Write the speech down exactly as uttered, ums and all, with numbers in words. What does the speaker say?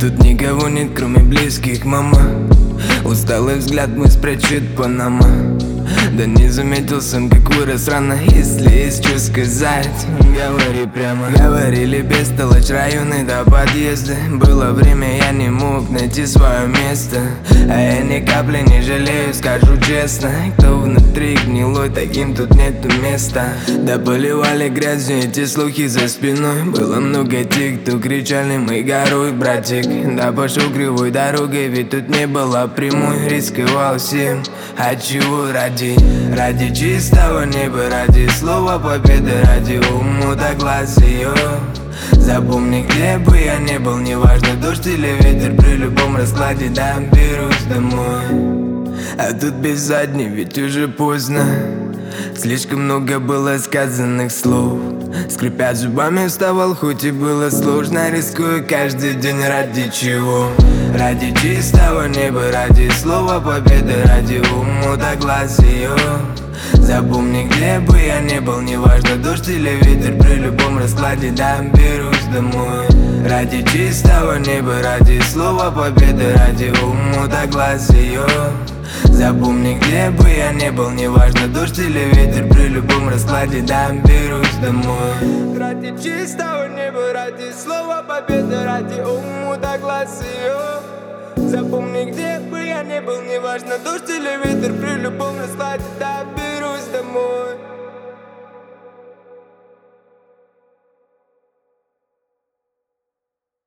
тут никого нет, кроме близких, мама. Усталый взгляд мой спрячет Панама. Да не заметил сам, как вырос рано. Если есть что сказать, говори прямо. Говорили бестолочь, районы до подъезда. Было время, я не мог найти свое место. А я ни капли не жалею, скажу честно. Кто внутри гнилой, таким тут нету места. Да поливали грязью эти слухи за спиной. Было много тех, кто кричали: мы горой, братик. Да пошел кривой дорогой, ведь тут не было прямой. Рисковал всем, а чего ради? Ради чистого неба, ради слова победы, ради умута глаз ее. Запомни, где бы я не был, неважно дождь или ветер, при любом раскладе доберусь домой. А тут без задней, ведь уже поздно. Слишком много было сказанных слов. Скрипя зубами вставал, хоть и было сложно. Рискую каждый день ради чего? Ради чистого неба, ради слова победы, ради умута глаз ее. Запомни, где бы я не был, неважно дождь или ветер, при любом раскладе доберусь домой. Ради чистого неба, ради слова победы, ради умута глаз ее. Запомни, где бы я не был, неважно дождь или ветер, при любом раскладе доберусь домой. Ради чистого неба, ради слова победы, ради умута глаз ее. Запомни, где бы я не был, неважно дождь или ветер, при любом раскладе доберусь домой.